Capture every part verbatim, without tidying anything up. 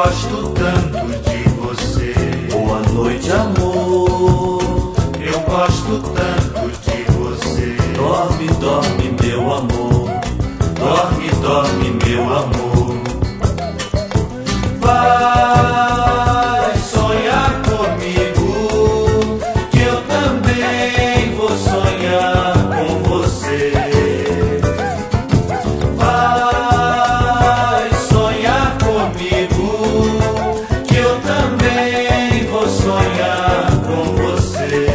gosto tanto de você. Boa noite, amor. Eu gosto tanto de você. Dorme, dorme, meu amor. Dorme, dorme, meu amor. Vai sonhar comigo, que eu também vou sonhar com você. vai sonhar comigo, Que eu também vou sonhar com você.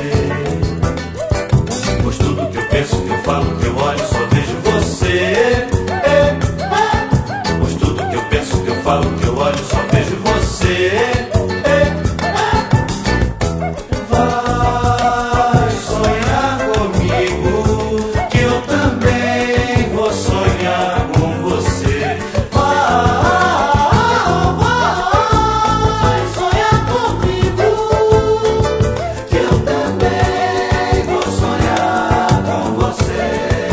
pois tudo que eu penso, que eu falo, que eu olho, só vejo você. Pois tudo que eu penso, que eu falo, que eu olho, só vejo você. Vai sonhar comigo, que eu também vou sonhar com você. Vai, vai sonhar comigo, Que eu também vou sonhar com você.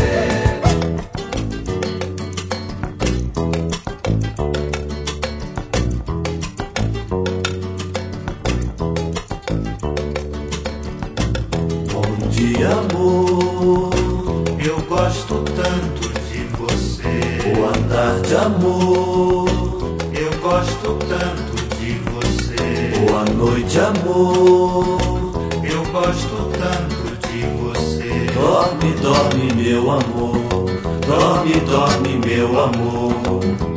bom dia, amor. Eu gosto tanto de você. Boa tarde, amor. Eu gosto tanto de você. Boa noite, amor. Eu gosto tanto de você. Dorme, dorme, meu amor. Dorme, dorme, meu amor.